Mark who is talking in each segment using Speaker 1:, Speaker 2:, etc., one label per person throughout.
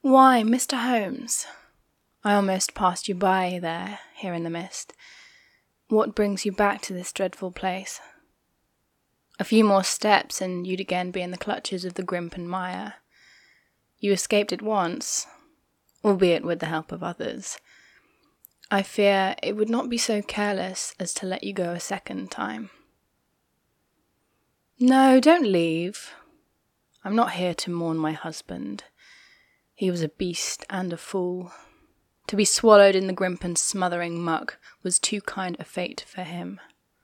Speaker 1: Why, Mr. Holmes? I almost passed you by there, here in the mist. What brings you back to this dreadful place? A few more steps and you'd again be in the clutches of the Grimpen Mire. You escaped it once, albeit with the help of others. I fear it would not be so careless as to let you go a second time. No, don't leave. I'm not here to mourn my husband. He was a beast and a fool. To be swallowed in the Grimpen smothering muck was too kind a fate for him.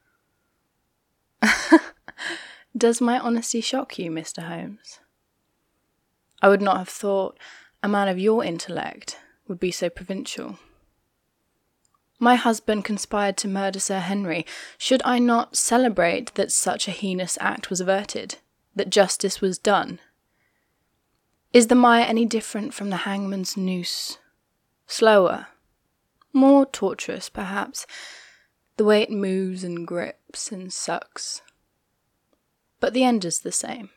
Speaker 1: Does my honesty shock you, Mr. Holmes? I would not have thought a man of your intellect would be so provincial. My husband conspired to murder Sir Henry. Should I not celebrate that such a heinous act was averted, that justice was done? Is the mire any different from the hangman's noose? Slower, more tortuous, perhaps, the way it moves and grips and sucks. But the end is the same.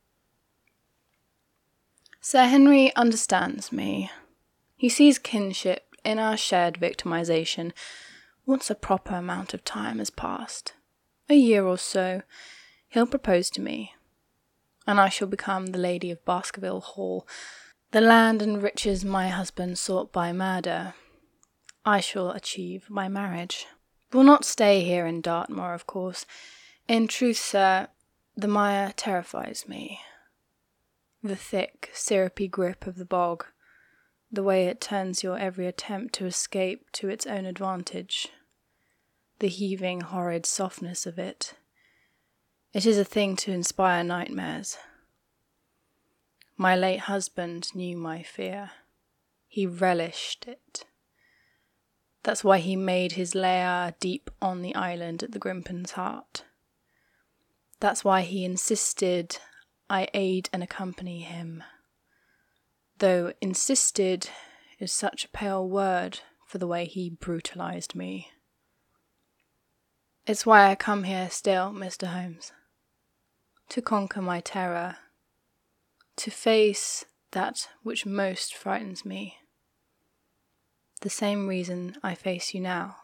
Speaker 1: Sir Henry understands me. He sees kinship in our shared victimization. Once a proper amount of time has passed, a year or so, he'll propose to me, and I shall become the Lady of Baskerville Hall. The land and riches my husband sought by murder, I shall achieve by marriage. Will not stay here in Dartmoor, of course. In truth, sir, the mire terrifies me. The thick, syrupy grip of the bog, the way it turns your every attempt to escape to its own advantage, the heaving, horrid softness of it. It is a thing to inspire nightmares. My late husband knew my fear. He relished it. That's why he made his lair deep on the island at the Grimpen's Heart. That's why he insisted I aid and accompany him. Though insisted is such a pale word for the way he brutalized me. It's why I come here still, Mr. Holmes. To conquer my terror. To face that which most frightens me. The same reason I face you now.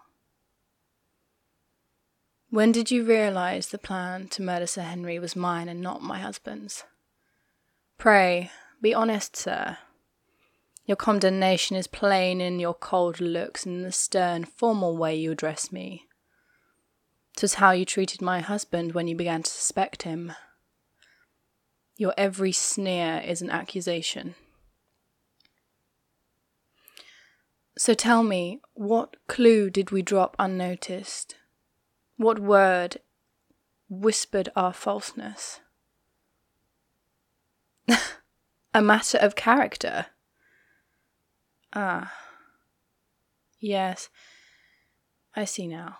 Speaker 1: When did you realize the plan to murder Sir Henry was mine and not my husband's? Pray, be honest, sir. Your condemnation is plain in your cold looks and the stern, formal way you address me. 'Twas how you treated my husband when you began to suspect him. Your every sneer is an accusation. So tell me, what clue did we drop unnoticed? What word whispered our falseness? A matter of character? Ah. Yes, I see now.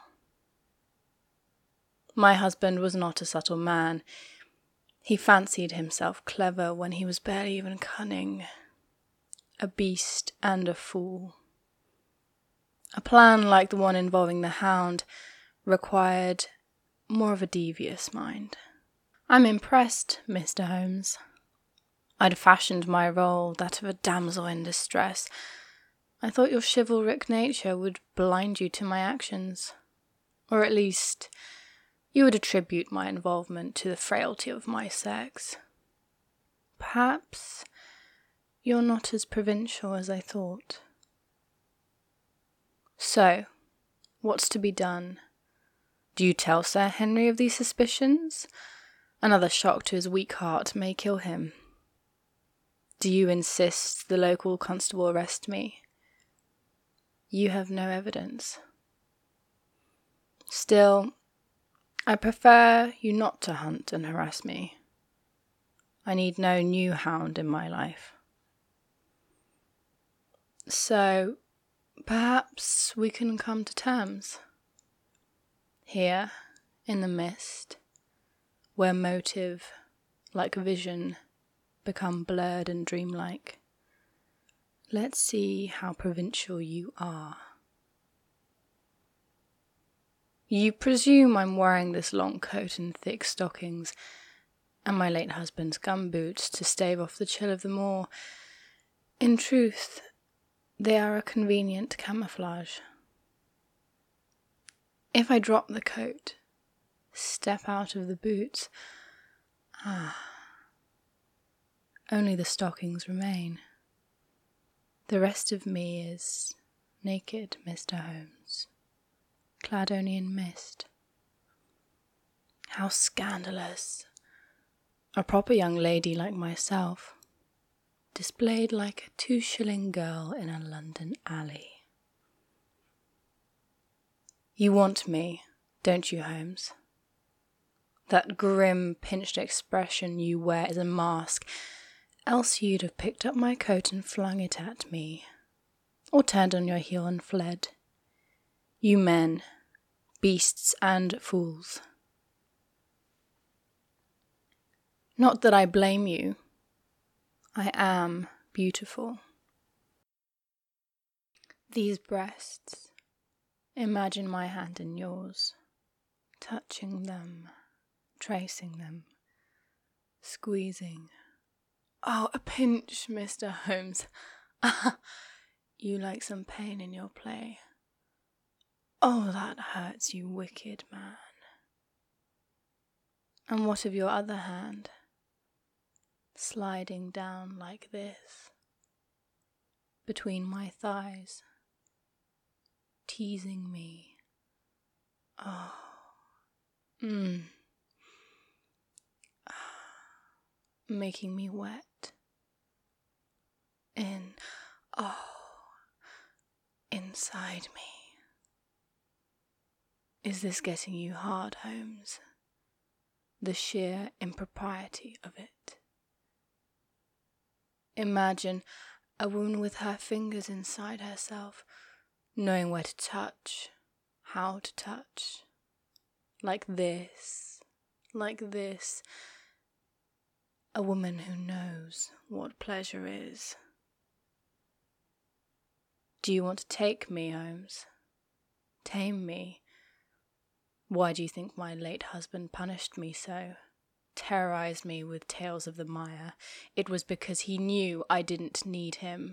Speaker 1: My husband was not a subtle man. He fancied himself clever when he was barely even cunning. A beast and a fool. A plan like the one involving the hound required more of a devious mind. I'm impressed, Mr. Holmes. I'd fashioned my role that of a damsel in distress. I thought your chivalric nature would blind you to my actions. Or at least, you would attribute my involvement to the frailty of my sex. Perhaps you're not as provincial as I thought. So, what's to be done? Do you tell Sir Henry of these suspicions? Another shock to his weak heart may kill him. Do you insist the local constable arrest me? You have no evidence. Still, I prefer you not to hunt and harass me. I need no new hound in my life. So, perhaps we can come to terms. Here, in the mist, where motive, like vision, become blurred and dreamlike. Let's see how provincial you are. You presume I'm wearing this long coat and thick stockings, and my late husband's gumboots to stave off the chill of the moor. In truth, they are a convenient camouflage. If I drop the coat, step out of the boots, only the stockings remain. The rest of me is naked, Mr. Holmes, clad only in mist. How scandalous! A proper young lady like myself, displayed like a 2-shilling girl in a London alley. You want me, don't you, Holmes? That grim, pinched expression you wear is a mask, else you'd have picked up my coat and flung it at me, or turned on your heel and fled. You men, beasts and fools. Not that I blame you. I am beautiful. These breasts, imagine my hand in yours, touching them, tracing them, squeezing. Oh, a pinch, Mr. Holmes. You like some pain in your play. Oh, that hurts, you wicked man. And what of your other hand? Sliding down like this, between my thighs, teasing me. Oh, making me wet. Inside me. Is this getting you hard, Holmes? The sheer impropriety of it. Imagine a woman with her fingers inside herself, knowing where to touch, how to touch. Like this. A woman who knows what pleasure is. Do you want to take me, Holmes? Tame me? Why do you think my late husband punished me so? Terrorized me with tales of the mire. It was because he knew I didn't need him.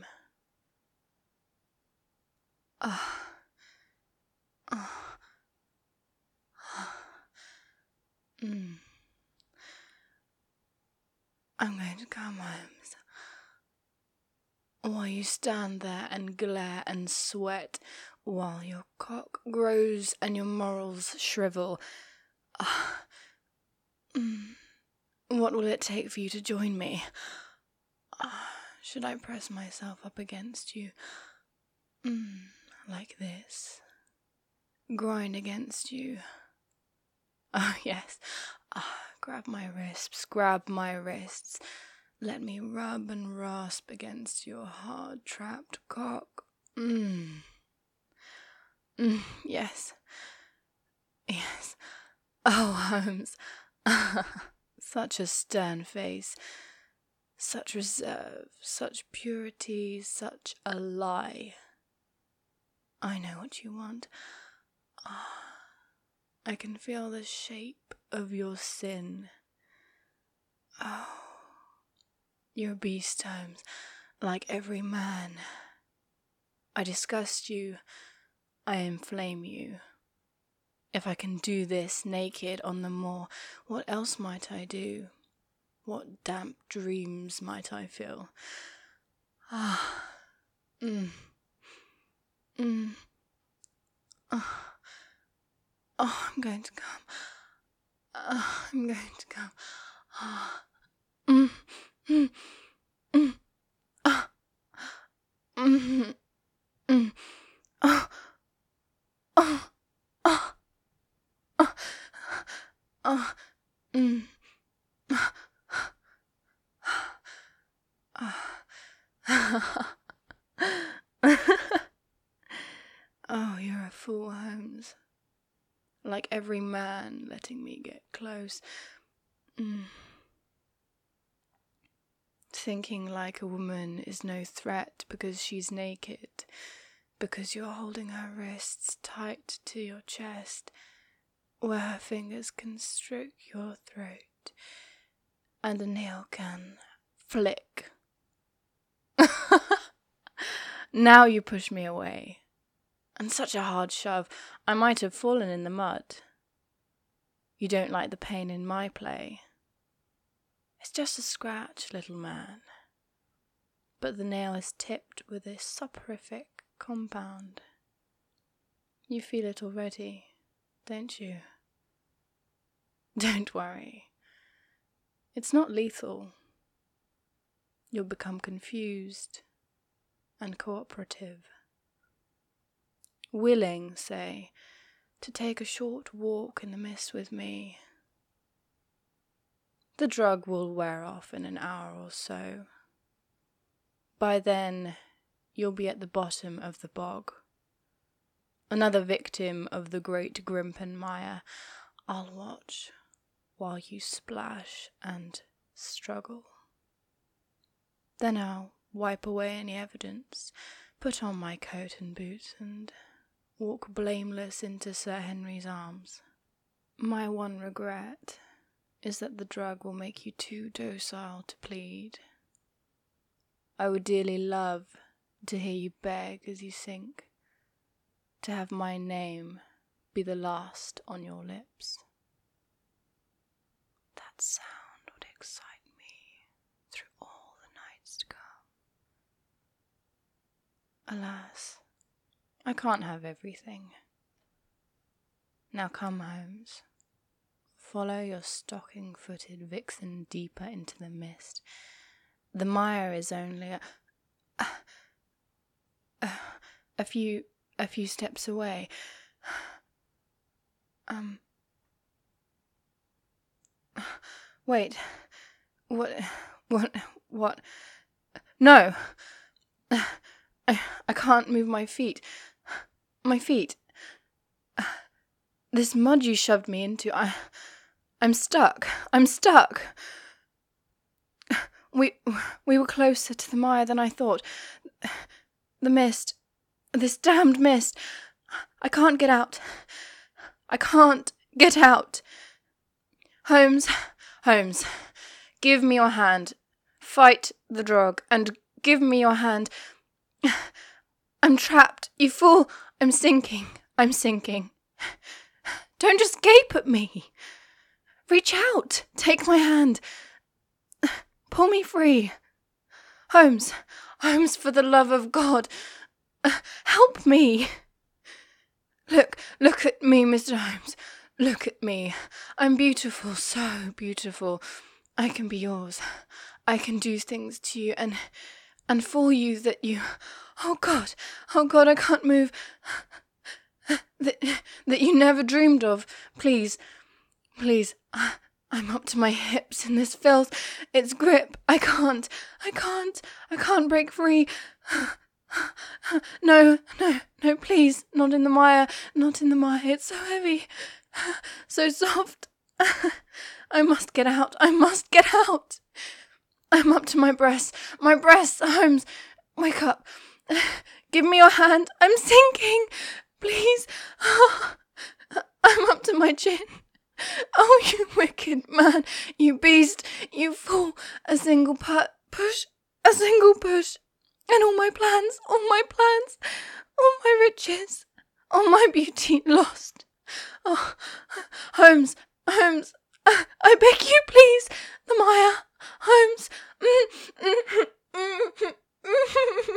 Speaker 1: I'm going to come, Holmes. While you stand there and glare and sweat, while your cock grows and your morals shrivel. What will it take for you to join me? Should I press myself up against you? Like this. Grind against you. Oh, yes. Grab my wrists. Let me rub and rasp against your hard, trapped cock. Yes. Oh, Holmes. Such a stern face. Such reserve, such purity, such a lie. I know what you want. I can feel the shape of your sin. Oh, you're a beast, Holmes, like every man. I disgust you, I inflame you. If I can do this naked on the moor, what else might I do? What damp dreams might I feel? I'm going to come. I'm going to come. Oh, you're a fool, Holmes. Like every man letting me get close. Thinking like a woman is no threat because she's naked, because you're holding her wrists tight to your chest, where her fingers can stroke your throat, and a nail can flick. Now you push me away. And such a hard shove, I might have fallen in the mud. You don't like the pain in my play. It's just a scratch, little man. But the nail is tipped with a soporific compound. You feel it already, don't you? Don't worry. It's not lethal. You'll become confused and cooperative. Willing, say, to take a short walk in the mist with me. The drug will wear off in an hour or so. By then, you'll be at the bottom of the bog. Another victim of the great Grimpen Mire. I'll watch while you splash and struggle. Then I'll wipe away any evidence, put on my coat and boots, and walk blameless into Sir Henry's arms. My one regret is that the drug will make you too docile to plead. I would dearly love to hear you beg as you sink, to have my name be the last on your lips. That sound would excite me through all the nights to come. Alas, I can't have everything. Now come, Holmes. Follow your stocking-footed vixen deeper into the mist. The mire is only a few steps away. Wait. What? No! I can't move my feet. My feet. This mud you shoved me into, I'm stuck. We were closer to the mire than I thought. The mist. This damned mist. I can't get out. Holmes, give me your hand. Fight the drug and give me your hand. I'm trapped, you fool. I'm sinking. Don't just gape at me. Reach out. Take my hand. Pull me free. Holmes, for the love of God, help me. Look at me, Mr. Holmes. Look at me. I'm beautiful, so beautiful. I can be yours. I can do things to you and for you that you... Oh God, I can't move. That you never dreamed of. Please, I'm up to my hips in this filth. Its grip. I can't break free. No, please, not in the mire. It's so heavy, so soft. I must get out. I'm up to my breasts, Holmes. Wake up. Give me your hand. I'm sinking. Please. I'm up to my chin. Oh, you wicked man, you beast, you fool. A single push, and all my plans, all my riches, all my beauty lost. Oh, Holmes, I beg you, please, the mire, Holmes.